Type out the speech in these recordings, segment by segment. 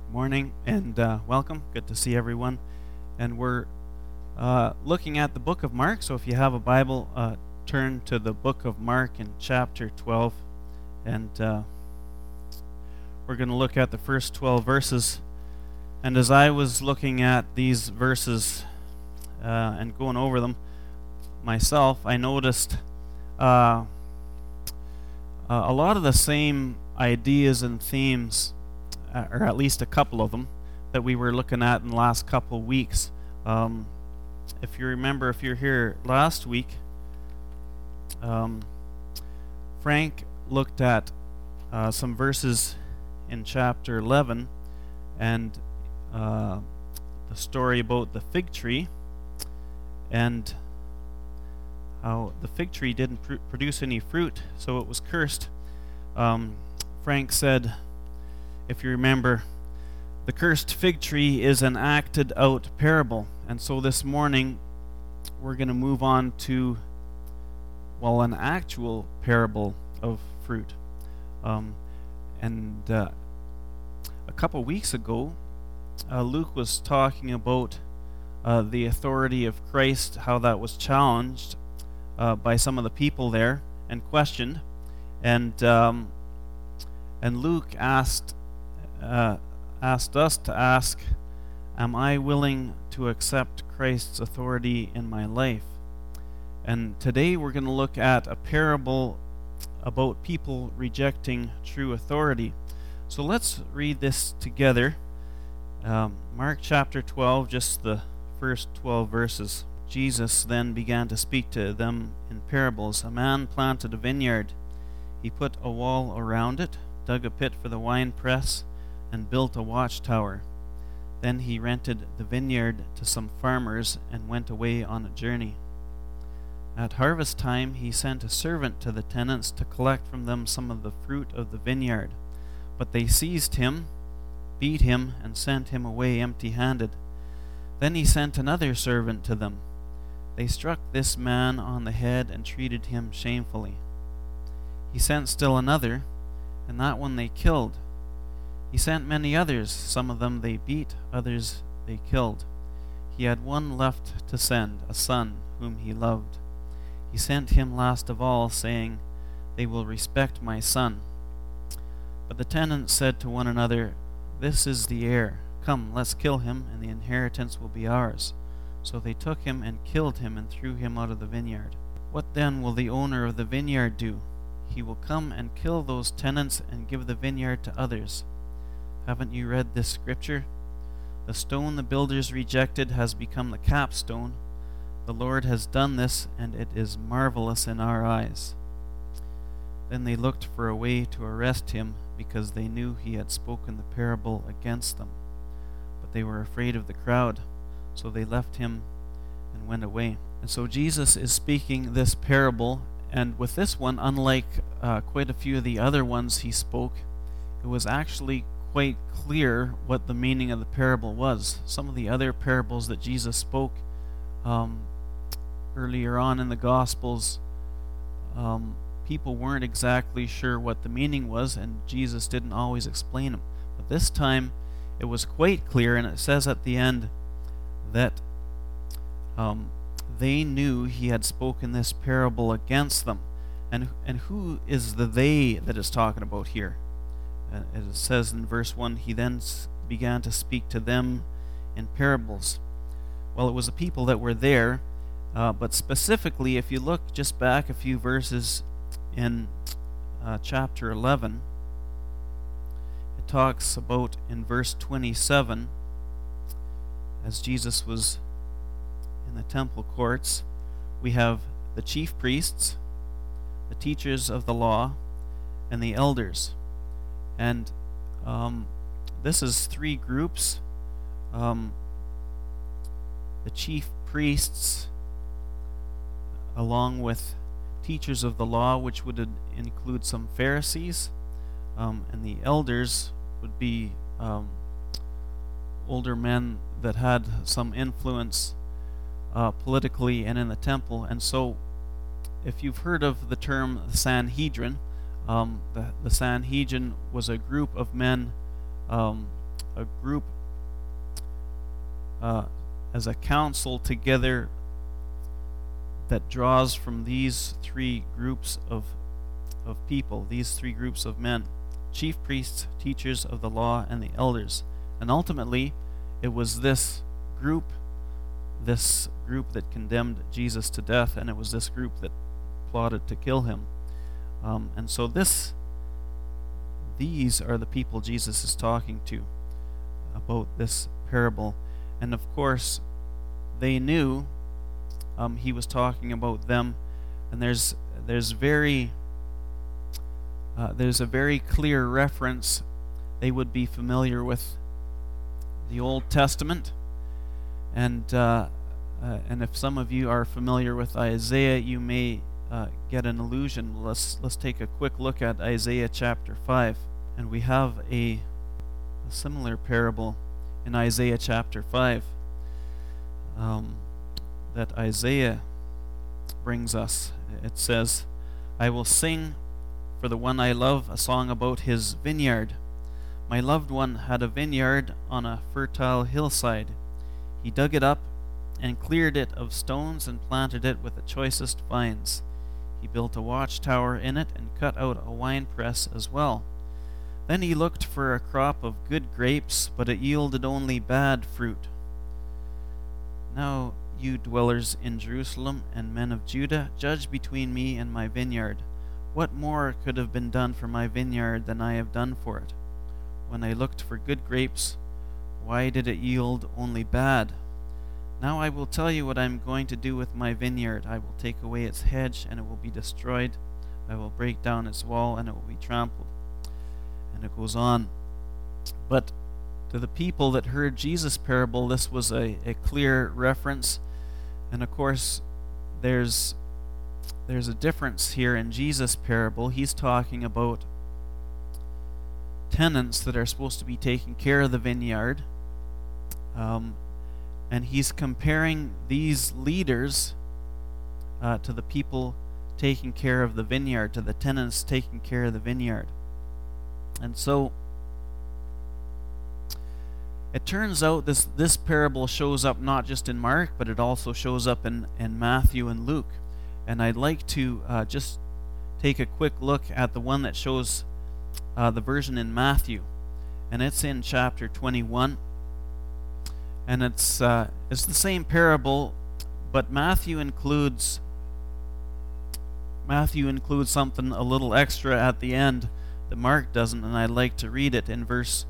Morning and welcome. Good to see everyone. And we're looking at the book of Mark. So if you have a Bible, turn to the book of Mark in chapter 12. And we're going to look at the first 12 verses. And as I was looking at these verses and going over them myself, I noticed a lot of the same ideas and themes, or at least a couple of them, that we were looking at in the last couple weeks. If you remember, if you're here last week, Frank looked at some verses in chapter 11 and the story about the fig tree and how the fig tree didn't produce any fruit, so it was cursed. Frank said, if you remember, the cursed fig tree is an acted out parable. And so this morning we're going to move on to, an actual parable of fruit. A couple weeks ago, Luke was talking about the authority of Christ, how that was challenged by some of the people there and questioned. And Luke asked us to ask, am I willing to accept Christ's authority in my life? And today we're going to look at a parable about people rejecting true authority. So let's read this together. Mark chapter 12, just the first 12 verses. Jesus then began to speak to them in parables. A man planted a vineyard. He put a wall around it, dug a pit for the winepress, and built a watchtower. Then he rented the vineyard to some farmers and went away on a journey. At harvest time he sent a servant to the tenants to collect from them some of the fruit of the vineyard. But they seized him, beat him, and sent him away empty-handed. Then he sent another servant to them. They struck this man on the head and treated him shamefully. He sent still another, and that one they killed. He sent many others. Some of them they beat, others they killed. He had one left to send, a son whom he loved. He sent him last of all, saying, they will respect my son. But the tenants said to one another, this is the heir. Come, let's kill him, and the inheritance will be ours. So they took him and killed him and threw him out of the vineyard. What then will the owner of the vineyard do? He will come and kill those tenants and give the vineyard to others. Haven't you read this scripture? The stone the builders rejected has become the capstone. The Lord has done this, and it is marvelous in our eyes. Then they looked for a way to arrest him, because they knew he had spoken the parable against them. But they were afraid of the crowd, so they left him and went away. And so Jesus is speaking this parable, and with this one, unlike quite a few of the other ones he spoke, it was actually quite clear what the meaning of the parable was. Some of the other parables that Jesus spoke earlier on in the Gospels, people weren't exactly sure what the meaning was, and Jesus didn't always explain them. But this time it was quite clear, and it says at the end that they knew he had spoken this parable against them. And who is the they that is talking about here? As it says in verse 1, he then began to speak to them in parables. Well, it was the people that were there, but specifically, if you look just back a few verses in chapter 11, it talks about in verse 27, as Jesus was in the temple courts, we have the chief priests, the teachers of the law, and the elders. And this is three groups. The chief priests, along with teachers of the law, which would include some Pharisees, and the elders would be older men that had some influence politically and in the temple. And so if you've heard of the term Sanhedrin, the Sanhedrin was a group of men a group, as a council together that draws from these three groups of people, these three groups of men: chief priests, teachers of the law, and the elders. And ultimately, it was this group that condemned Jesus to death, and it was this group that plotted to kill him. And so these are the people Jesus is talking to about this parable. And of course, they knew he was talking about them. And there's a very clear reference. They would be familiar with the Old Testament, and if some of you are familiar with Isaiah, you may get an illusion. Let's take a quick look at Isaiah chapter 5, and we have a similar parable in Isaiah chapter 5 that Isaiah brings us. It says, "I will sing for the one I love a song about his vineyard. My loved one had a vineyard on a fertile hillside. He dug it up and cleared it of stones and planted it with the choicest vines. He built a watchtower in it and cut out a winepress as well. Then he looked for a crop of good grapes, but it yielded only bad fruit. Now, you dwellers in Jerusalem and men of Judah, judge between me and my vineyard. What more could have been done for my vineyard than I have done for it? When I looked for good grapes, why did it yield only bad? Now I will tell you what I am going to do with my vineyard. I will take away its hedge, and it will be destroyed. I will break down its wall, and it will be trampled." And it goes on. But to the people that heard Jesus' parable, this was a clear reference. And of course, there's a difference here in Jesus' parable. He's talking about tenants that are supposed to be taking care of the vineyard. And he's comparing these leaders to the people taking care of the vineyard, to the tenants taking care of the vineyard. And so it turns out this parable shows up not just in Mark, but it also shows up in Matthew and Luke. And I'd like to just take a quick look at the one that shows the version in Matthew. And it's in chapter 21. And it's the same parable, but Matthew includes something a little extra at the end that Mark doesn't, and I'd like to read it in verse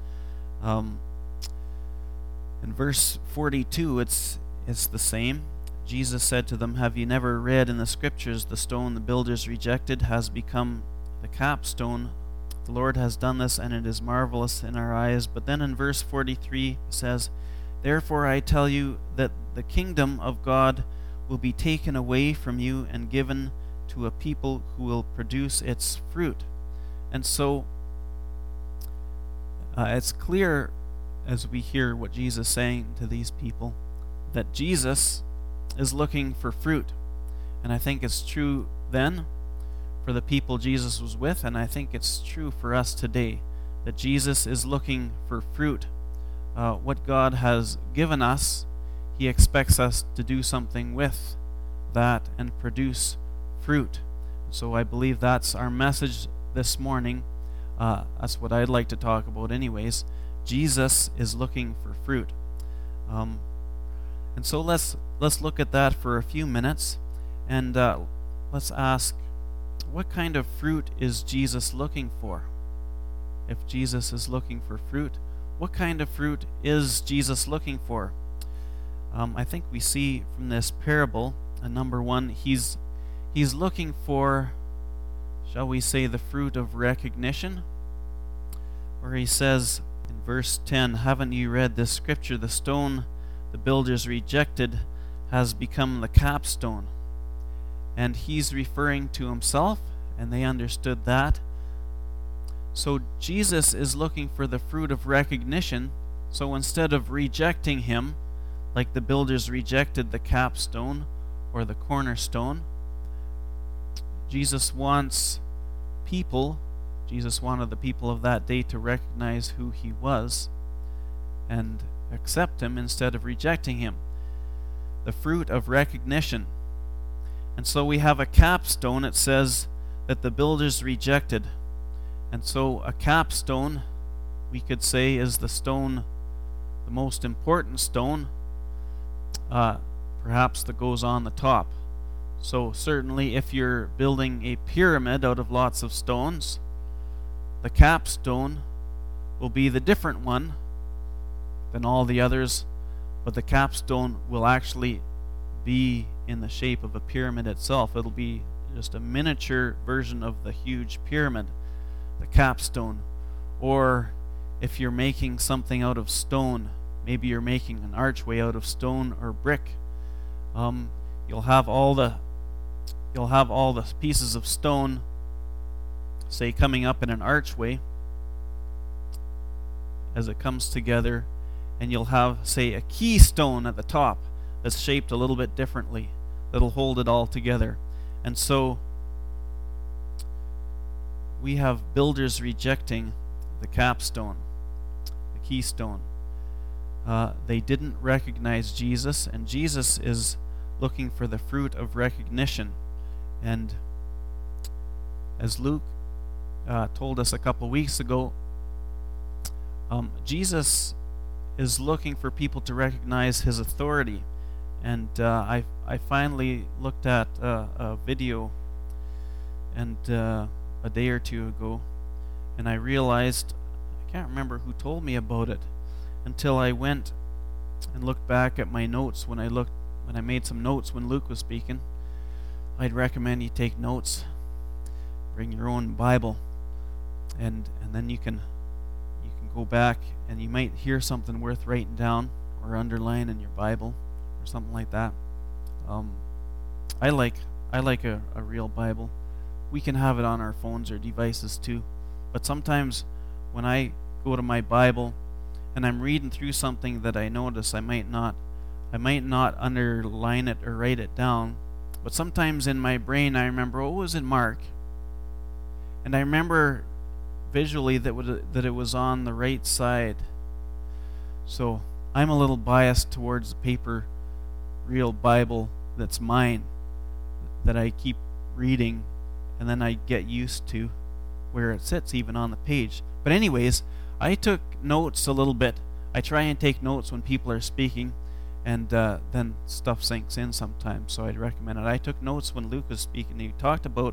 42. It's the same. Jesus said to them, "Have you never read in the scriptures, the stone the builders rejected has become the capstone? The Lord has done this, and it is marvelous in our eyes." But then in verse 43 it says, "Therefore I tell you that the kingdom of God will be taken away from you and given to a people who will produce its fruit." And so it's clear as we hear what Jesus is saying to these people that Jesus is looking for fruit. And I think it's true then for the people Jesus was with, and I think it's true for us today that Jesus is looking for fruit. What God has given us, He expects us to do something with that and produce fruit. So I believe that's our message this morning. That's what I'd like to talk about anyways. Jesus is looking for fruit. And so let's look at that for a few minutes, and let's ask, what kind of fruit is Jesus looking for? If Jesus is looking for fruit, what kind of fruit is Jesus looking for? I think we see from this parable, number one, he's looking for, shall we say, the fruit of recognition, where he says in verse 10, "Haven't you read this scripture? The stone the builders rejected has become the capstone." And he's referring to himself, and they understood that. So Jesus is looking for the fruit of recognition. So instead of rejecting him, like the builders rejected the capstone or the cornerstone, Jesus wanted the people of that day to recognize who he was. and accept him instead of rejecting him. The fruit of recognition. And so we have a capstone. It says that the builders rejected. And so a capstone, we could say, is the stone, the most important stone, perhaps that goes on the top. So certainly if you're building a pyramid out of lots of stones, the capstone will be the different one than all the others, but the capstone will actually be in the shape of a pyramid itself. It'll be just a miniature version of the huge pyramid, the capstone. Or if you're making something out of stone, maybe you're making an archway out of stone or brick, you'll have all the pieces of stone, say, coming up in an archway as it comes together, and you'll have, say, a keystone at the top that's shaped a little bit differently that'll hold it all together. And so we have builders rejecting the capstone, the keystone. They didn't recognize Jesus, and Jesus is looking for the fruit of recognition. And as Luke told us a couple weeks ago, Jesus is looking for people to recognize his authority. And I finally looked at a video and a day or two ago, and I realized, I can't remember who told me about it until I went and looked back at my notes. When I made some notes when Luke was speaking, I'd recommend you take notes, bring your own Bible, and then you can go back and you might hear something worth writing down or underline in your Bible or something like that. I like a real Bible. We can have it on our phones or devices too, but sometimes when I go to my Bible and I'm reading through something that I notice, I might not underline it or write it down, but sometimes in my brain I remember, oh, it was in Mark, and I remember visually that it was on the right side. So I'm a little biased towards the paper, real Bible that's mine, that I keep reading, and then I get used to where it sits even on the page. But anyways, I took notes a little bit. I try and take notes when people are speaking, and then stuff sinks in sometimes, so I'd recommend it. I took notes when Luke was speaking. He talked about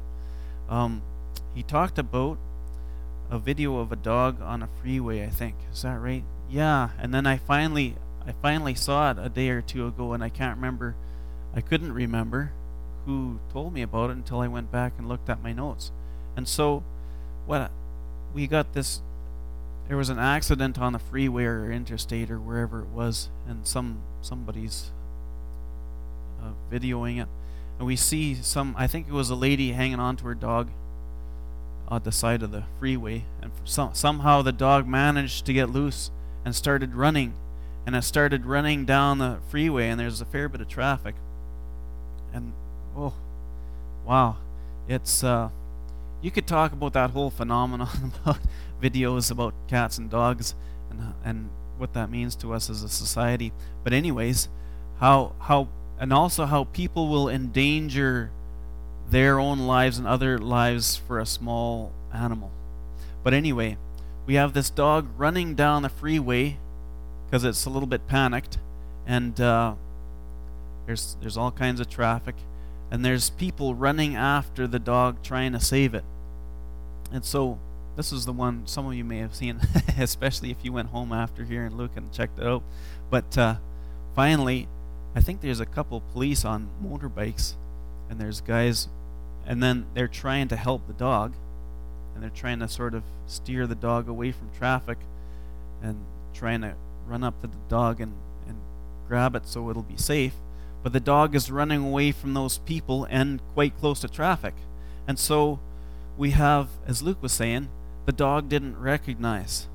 a video of a dog on a freeway, I think. Is that right? Yeah. And then I finally saw it a day or two ago, and I couldn't remember who told me about it until I went back and looked at my notes. And so we got this, there was an accident on the freeway or interstate or wherever it was, and somebody's videoing it, and we see I think it was a lady hanging on to her dog on the side of the freeway, and somehow the dog managed to get loose and started running, and it started running down the freeway, and there's a fair bit of traffic, and oh wow, it's you could talk about that whole phenomenon about videos about cats and dogs and what that means to us as a society. But anyways, how people will endanger their own lives and other lives for a small animal. But anyway, we have this dog running down the freeway because it's a little bit panicked, and there's all kinds of traffic, and there's people running after the dog trying to save it. And so this is the one some of you may have seen, especially if you went home after hearing Luke and checked it out. But finally, I think there's a couple police on motorbikes, and there's guys, and then they're trying to help the dog, and they're trying to sort of steer the dog away from traffic and trying to run up to the dog and grab it so it'll be safe. But the dog is running away from those people and quite close to traffic. And so we have, as Luke was saying, the dog didn't recognize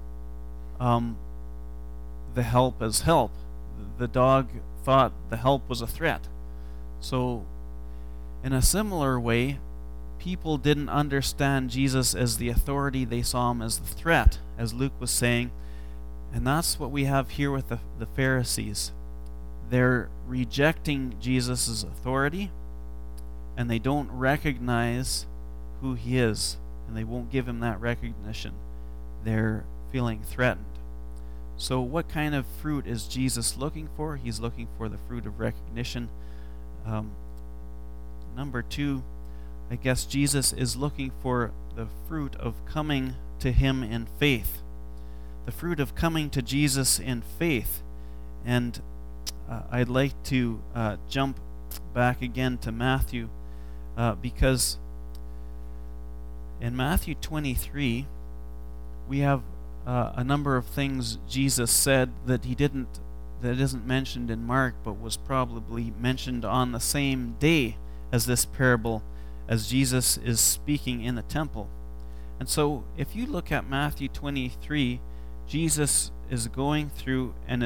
the help as help. The dog thought the help was a threat. So in a similar way, people didn't understand Jesus as the authority. They saw him as the threat, as Luke was saying. And that's what we have here with the Pharisees. They're rejecting Jesus' authority, and they don't recognize who he is, and they won't give him that recognition. They're feeling threatened. So what kind of fruit is Jesus looking for? He's looking for the fruit of recognition. Number 2, I guess Jesus is looking for the fruit of coming to him in faith. The fruit of coming to Jesus in faith. And I'd like to jump back again to Matthew, because in Matthew 23, we have a number of things Jesus said that that isn't mentioned in Mark, but was probably mentioned on the same day as this parable, as Jesus is speaking in the temple. And so if you look at Matthew 23, Jesus is going through, and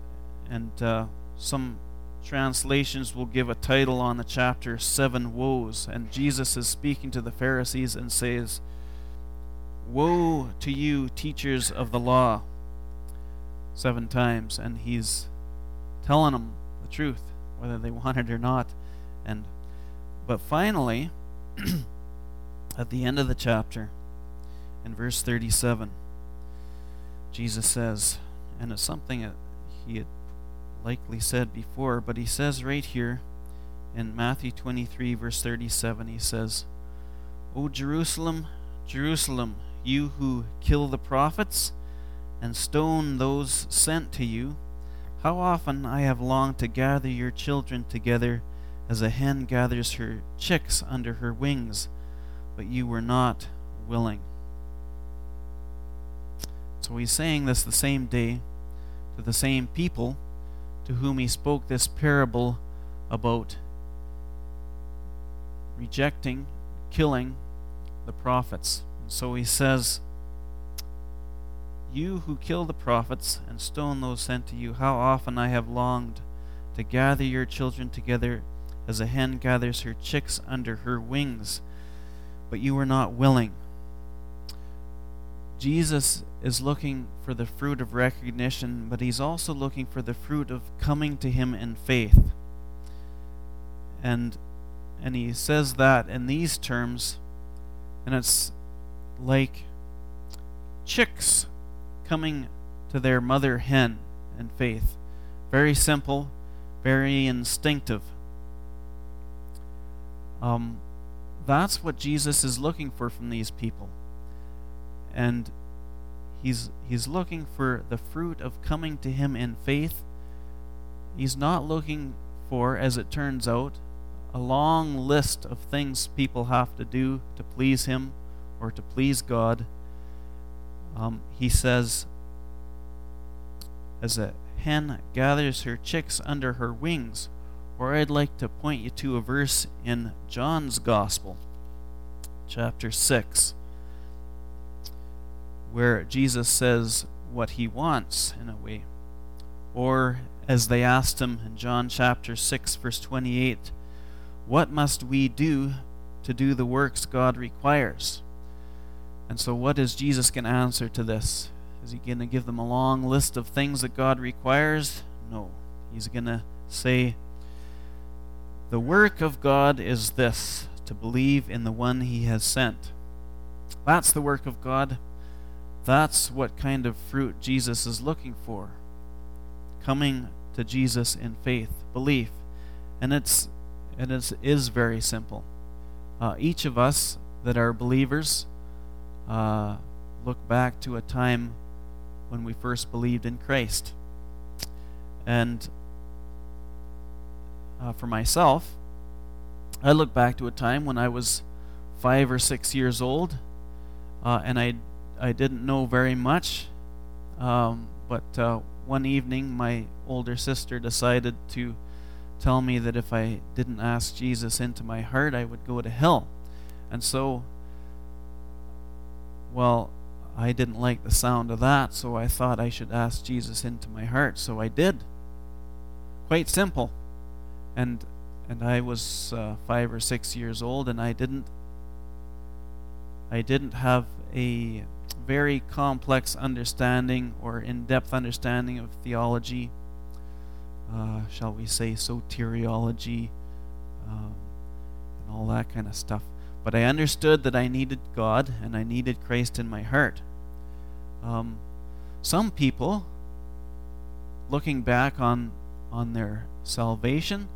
some translations will give a title on the chapter, 7 Woes, and Jesus is speaking to the Pharisees and says, "Woe to you, teachers of the law," 7 times, and he's telling them the truth, whether they want it or not. But finally, at the end of the chapter, in verse 37, Jesus says, and it's something that he had likely said before, but he says right here in Matthew 23, verse 37, he says, "O Jerusalem, Jerusalem, you who kill the prophets and stone those sent to you, how often I have longed to gather your children together as a hen gathers her chicks under her wings, but you were not willing." So he's saying this the same day to the same people to whom he spoke this parable about rejecting, killing the prophets. And so he says, "You who kill the prophets and stone those sent to you, how often I have longed to gather your children together as a hen gathers her chicks under her wings, but you were not willing." Jesus is looking for the fruit of recognition, but he's also looking for the fruit of coming to him in faith. And he says that in these terms, and it's like chicks coming to their mother hen in faith. Very simple, very instinctive. That's what Jesus is looking for from these people. And he's looking for the fruit of coming to him in faith. He's not looking for, as it turns out, a long list of things people have to do to please him or to please God. He says, as a hen gathers her chicks under her wings. Or I'd like to point you to a verse in John's Gospel, chapter 6, where Jesus says what he wants in a way. Or as they asked him in John chapter 6, verse 28, "What must we do to do the works God requires?" And so what is Jesus going to answer to this? Is he going to give them a long list of things that God requires? No. He's going to say, "The work of God is this, to believe in the one he has sent." That's the work of God. That's what kind of fruit Jesus is looking for. Coming to Jesus in faith, belief. And it is very simple. Each of us that are believers look back to a time when we first believed in Christ. And for myself, I look back to a time when I was 5 or 6 years old, and I didn't know very much, but one evening my older sister decided to tell me that if I didn't ask Jesus into my heart, I would go to hell. And so, well, I didn't like the sound of that, so I thought I should ask Jesus into my heart, so I did. Quite simple. And I was 5 or 6 years old, and I didn't have a very complex understanding or in-depth understanding of theology, shall we say soteriology, and all that kind of stuff. But I understood that I needed God and I needed Christ in my heart. Some people, looking back on their salvation,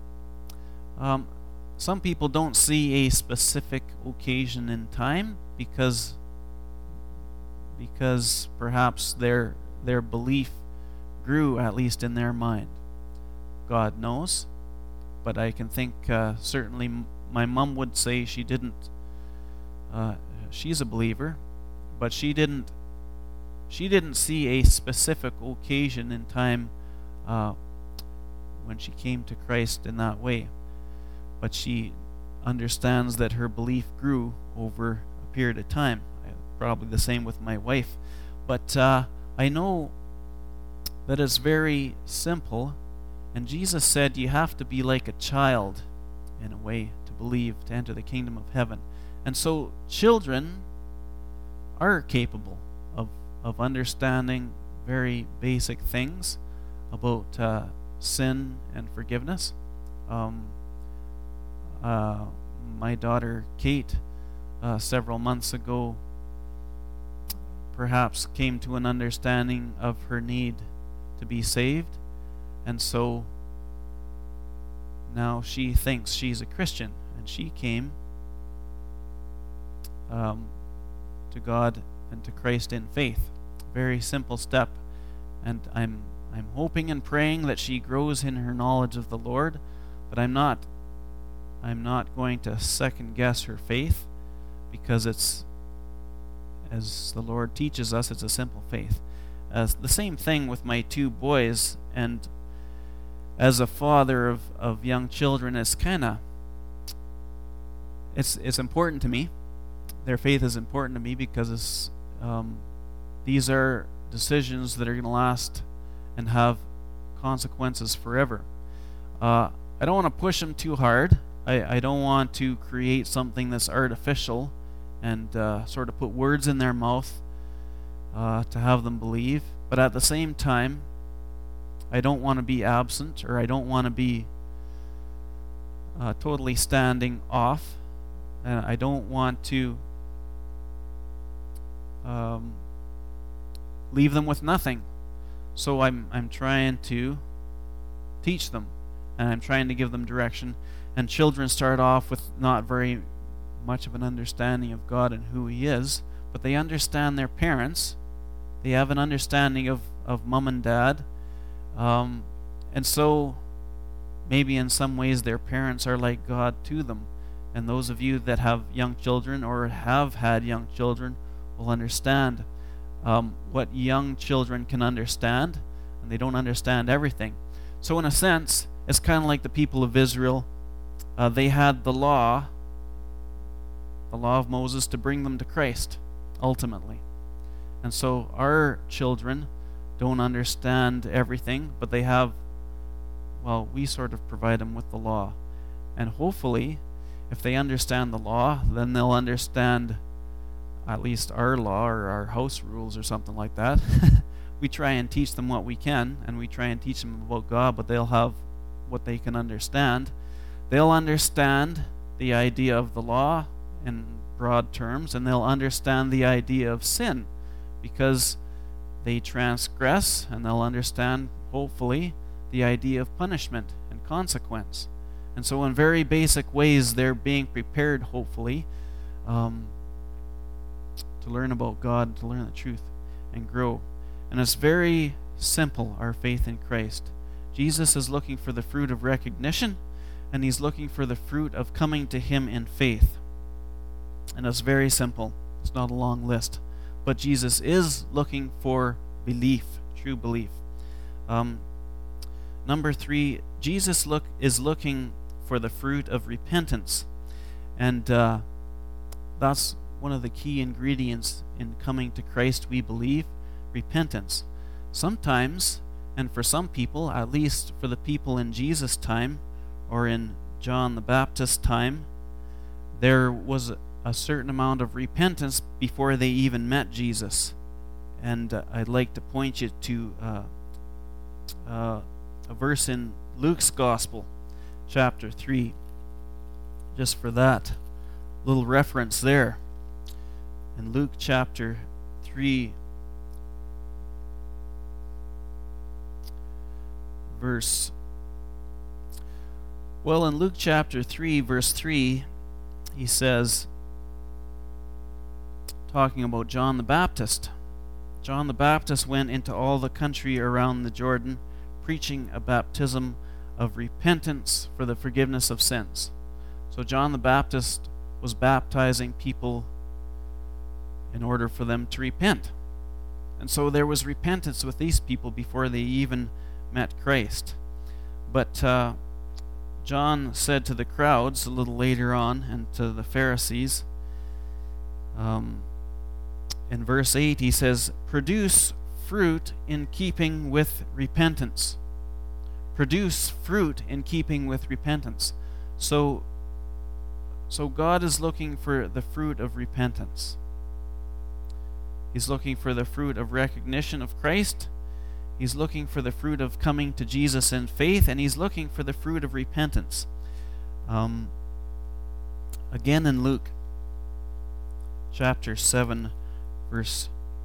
some people don't see a specific occasion in time because perhaps their belief grew, at least in their mind. God knows, but I can think certainly my mom would say she didn't. She's a believer, but she didn't see a specific occasion in time when she came to Christ in that way. But she understands that her belief grew over a period of time. Probably the same with my wife. But I know that it's very simple. And Jesus said you have to be like a child, in a way, to believe, to enter the kingdom of heaven. And so children are capable of understanding very basic things about sin and forgiveness. My daughter Kate, several months ago, perhaps came to an understanding of her need to be saved, and so now she thinks she's a Christian, and she came to God and to Christ in faith. Very simple step, and I'm hoping and praying that she grows in her knowledge of the Lord, but I'm not going to second guess her faith, because it's, as the Lord teaches us, it's a simple faith. The same thing with my two boys, and as a father of young children, it's important to me. Their faith is important to me because these are decisions that are going to last and have consequences forever. I don't want to push them too hard. I don't want to create something that's artificial and sort of put words in their mouth to have them believe. But at the same time, I don't want to be absent, or I don't want to be totally standing off. And I don't want to leave them with nothing. So I'm trying to teach them, and I'm trying to give them direction. And children start off with not very much of an understanding of God and who He is, but they understand their parents. They have an understanding of mom and dad. And so maybe in some ways their parents are like God to them. And those of you that have young children or have had young children will understand what young children can understand, and they don't understand everything. So in a sense, it's kind of like the people of Israel. They had the law of Moses to bring them to Christ, ultimately. And so our children don't understand everything, but they have, we sort of provide them with the law. And hopefully, if they understand the law, then they'll understand at least our law or our house rules or something like that. We try and teach them what we can, and we try and teach them about God, but they'll have what they can understand. They'll understand the idea of the law in broad terms, and they'll understand the idea of sin because they transgress, and they'll understand, hopefully, the idea of punishment and consequence. And so in very basic ways, they're being prepared, hopefully, to learn about God, to learn the truth, and grow. And it's very simple, our faith in Christ. Jesus is looking for the fruit of recognition, and He's looking for the fruit of coming to Him in faith. And it's very simple. It's not a long list. But Jesus is looking for belief, true belief. Number 3, Jesus is looking for the fruit of repentance. And that's one of the key ingredients in coming to Christ, we believe, repentance. Sometimes, and for some people, at least for the people in Jesus' time, or in John the Baptist's time, there was a certain amount of repentance before they even met Jesus. And I'd like to point you to a verse in Luke's Gospel, chapter 3, just for that little reference there. In Luke chapter 3, in Luke chapter 3, verse 3, he says, talking about John the Baptist, John the Baptist went into all the country around the Jordan, preaching a baptism of repentance for the forgiveness of sins. So John the Baptist was baptizing people in order for them to repent. And so there was repentance with these people before they even met Christ. But John said to the crowds a little later on, and to the Pharisees, in verse 8 he says, "Produce fruit in keeping with repentance." Produce fruit in keeping with repentance. So God is looking for the fruit of repentance. He's looking for the fruit of recognition of Christ. He's looking for the fruit of coming to Jesus in faith, and he's looking for the fruit of repentance. Again in Luke chapter 7, verse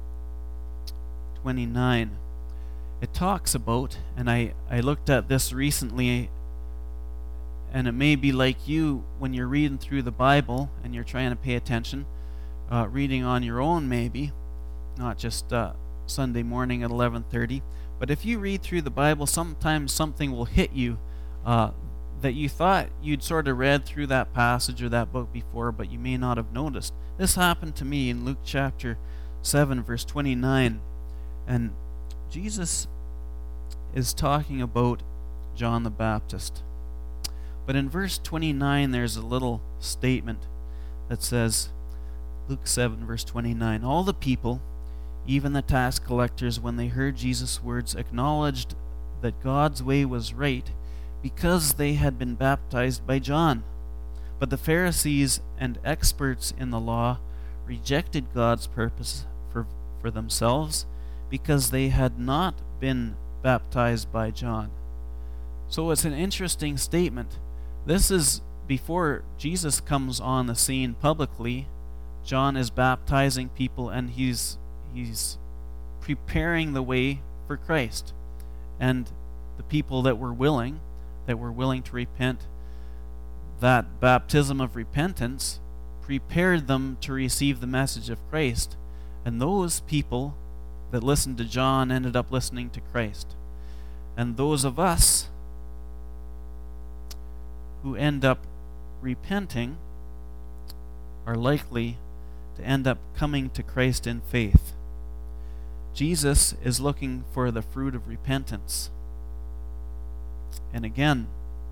29, it talks about, and I looked at this recently, and it may be like you when you're reading through the Bible and you're trying to pay attention, reading on your own maybe, not just Sunday morning at 11:30. But if you read through the Bible, sometimes something will hit you that you thought you'd sort of read through that passage or that book before, but you may not have noticed. This happened to me in Luke chapter 7, verse 29. And Jesus is talking about John the Baptist. But in verse 29, there's a little statement that says, Luke 7, verse 29, "All the people, even the tax collectors, when they heard Jesus' words, acknowledged that God's way was right because they had been baptized by John. But the Pharisees and experts in the law rejected God's purpose for themselves because they had not been baptized by John." So it's an interesting statement. This is before Jesus comes on the scene publicly. John is baptizing people, and he's preparing the way for Christ. And the people that were willing to repent, that baptism of repentance prepared them to receive the message of Christ. And those people that listened to John ended up listening to Christ. And those of us who end up repenting are likely to end up coming to Christ in faith. Jesus is looking for the fruit of repentance. And again,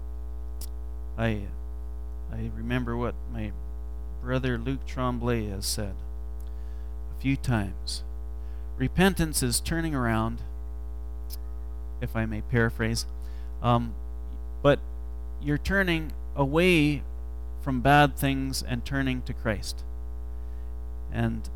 I remember what my brother Luc Tremblay has said a few times. Repentance is turning around, if I may paraphrase, but you're turning away from bad things and turning to Christ. And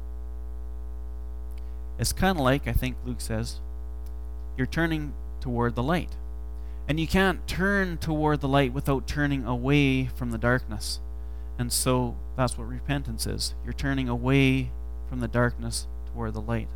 it's kind of like, I think Luke says, you're turning toward the light. And you can't turn toward the light without turning away from the darkness. And so that's what repentance is. You're turning away from the darkness toward the light.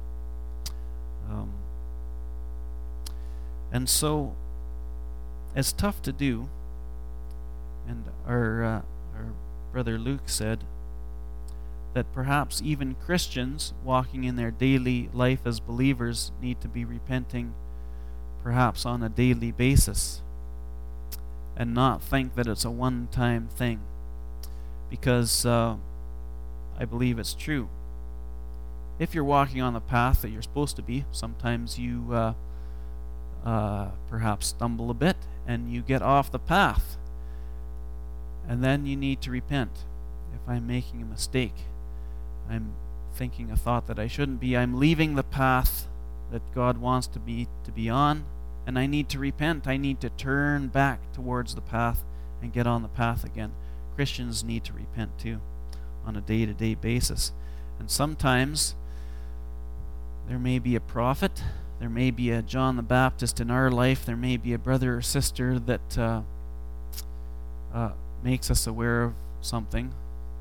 And so it's tough to do. And our brother Luke said that perhaps even Christians walking in their daily life as believers need to be repenting perhaps on a daily basis and not think that it's a one-time thing, because I believe it's true. If you're walking on the path that you're supposed to be, sometimes you perhaps stumble a bit and you get off the path, and then you need to repent. If I'm making a mistake, I'm thinking a thought that I shouldn't be, I'm leaving the path that God wants to be on, and I need to repent. I need to turn back towards the path and get on the path again. Christians need to repent too. on a day-to-day basis. And sometimes there may be a prophet, there may be a John the Baptist in our life, there may be a brother or sister that makes us aware of something.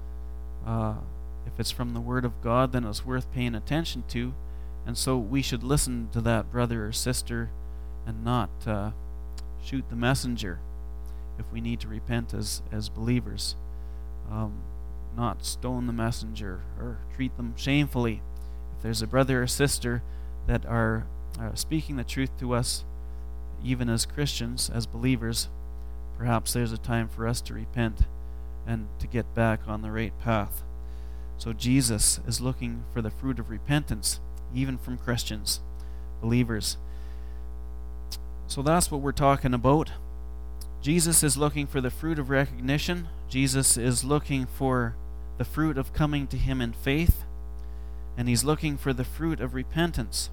If it's from the Word of God, then it's worth paying attention to. And so we should listen to that brother or sister and not shoot the messenger if we need to repent as believers. Not stone the messenger or treat them shamefully. If there's a brother or sister that are speaking the truth to us, even as Christians, as believers, perhaps there's a time for us to repent and to get back on the right path. So Jesus is looking for the fruit of repentance, even from Christians, believers. So that's what we're talking about. Jesus is looking for the fruit of recognition. Jesus is looking for the fruit of coming to Him in faith. And He's looking for the fruit of repentance.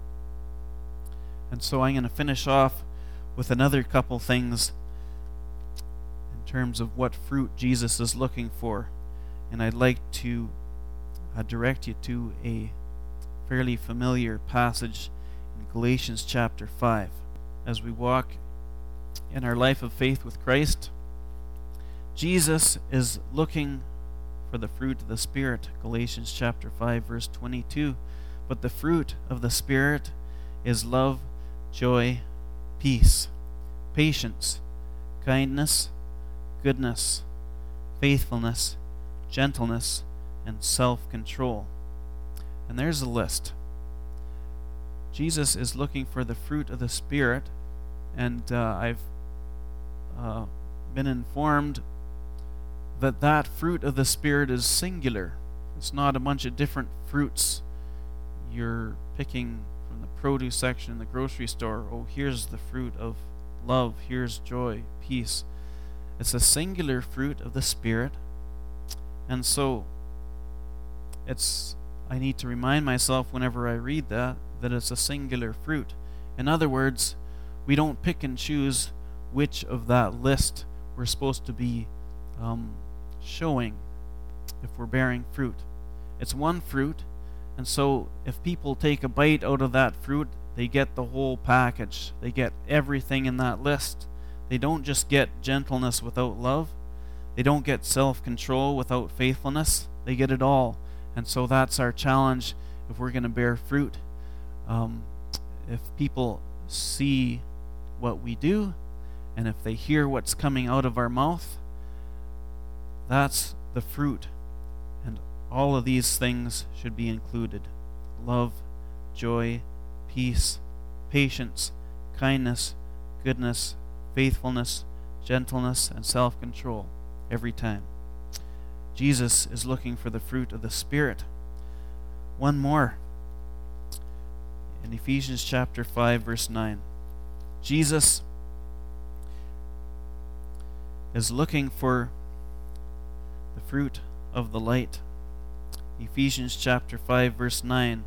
And so I'm going to finish off with another couple things in terms of what fruit Jesus is looking for. And I'd like to direct you to a fairly familiar passage in Galatians chapter 5. As we walk in our life of faith with Christ, Jesus is looking for the fruit of the Spirit. Galatians chapter 5 verse 22. But the fruit of the Spirit is love, joy, peace, patience, kindness, goodness, faithfulness, gentleness, and self-control. And there's a list. Jesus is looking for the fruit of the Spirit, and I've been informed that fruit of the Spirit is singular. It's not a bunch of different fruits you're picking from the produce section in the grocery store. Oh, here's the fruit of love, here's joy, peace. It's a singular fruit of the Spirit. And so I need to remind myself whenever I read that it's a singular fruit. In other words, we don't pick and choose which of that list we're supposed to be showing if we're bearing fruit. It's one fruit, and so if people take a bite out of that fruit, they get the whole package. They get everything in that list. They don't just get gentleness without love. They don't get self-control without faithfulness. They get it all. And so that's our challenge if we're going to bear fruit. If people see what we do, and if they hear what's coming out of our mouth, that's the fruit. And all of these things should be included. Love, joy, peace, patience, kindness, goodness, faithfulness, gentleness, and self-control every time. Jesus is looking for the fruit of the Spirit. One more. In Ephesians chapter 5 verse 9. Jesus is looking for the fruit of the light. Ephesians chapter 5 verse 9.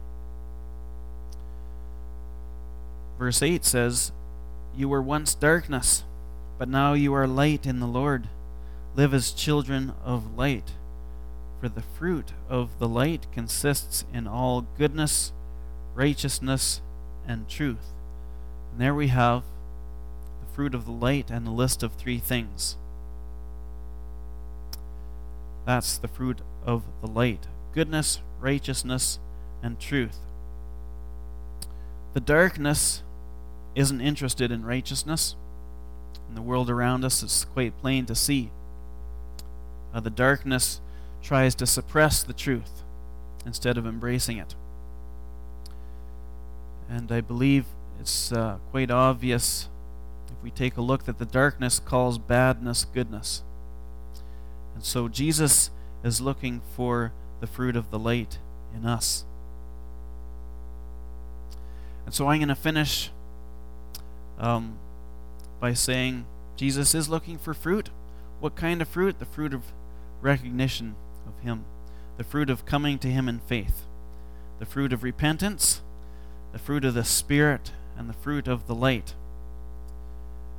Verse 8 says, "You were once darkness, but now you are light in the Lord. Live as children of light. For the fruit of the light consists in all goodness, righteousness, and truth." And there we have the fruit of the light and a list of 3 things. That's the fruit of the light. Goodness, righteousness, and truth. The darkness isn't interested in righteousness. In the world around us, it's quite plain to see. The darkness tries to suppress the truth instead of embracing it. And I believe it's quite obvious if we take a look that the darkness calls badness goodness. And so Jesus is looking for the fruit of the light in us. And so I'm going to finish by saying Jesus is looking for fruit. What kind of fruit? The fruit of recognition of Him. The fruit of coming to Him in faith. The fruit of repentance. The fruit of the Spirit. And the fruit of the light.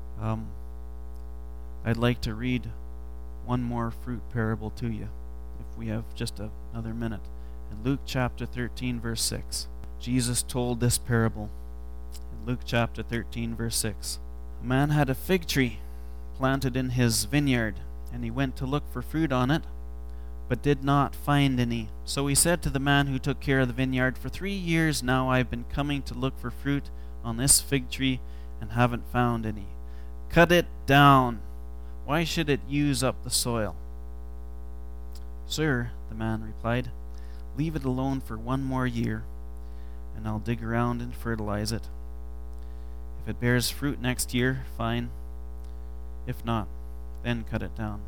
I'd like to read one more fruit parable to you, if if we have just another minute. In Luke chapter 13, verse 6, Jesus told this parable. In Luke chapter 13, verse 6, a man had a fig tree planted in his vineyard, and he went to look for fruit on it, but did not find any. So he said to the man who took care of the vineyard, "For 3 years now I've been coming to look for fruit on this fig tree and haven't found any. Cut it down. Why should it use up the soil?" "Sir," the man replied, "leave it alone for 1 more year, and I'll dig around and fertilize it. If it bears fruit next year, fine. If not, then cut it down."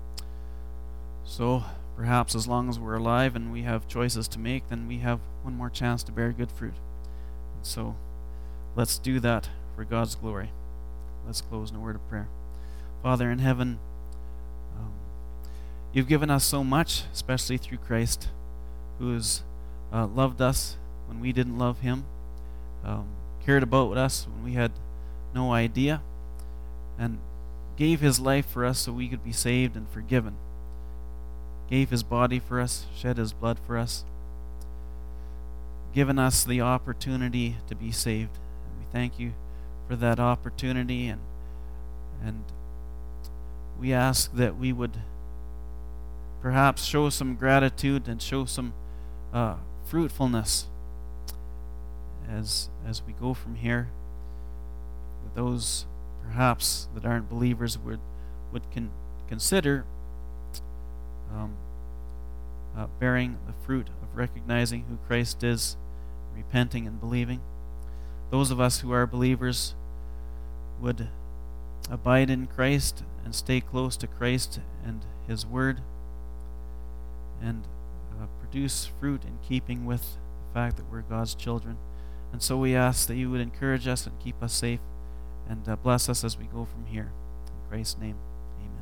So, perhaps as long as we're alive and we have choices to make, then we have 1 more chance to bear good fruit. And so, let's do that for God's glory. Let's close in a word of prayer. Father in heaven, you've given us so much, especially through Christ, who has loved us when we didn't love him, cared about us when we had no idea, and gave his life for us so we could be saved and forgiven. Gave his body for us, shed his blood for us, given us the opportunity to be saved. And we thank you for that opportunity, and we ask that we would perhaps show some gratitude and show some fruitfulness as we go from here. With those perhaps that aren't believers would consider bearing the fruit of recognizing who Christ is, repenting and believing. Those of us who are believers would abide in Christ and stay close to Christ and his word, and produce fruit in keeping with the fact that we're God's children. And so we ask that you would encourage us and keep us safe, and bless us as we go from here. In Christ's name.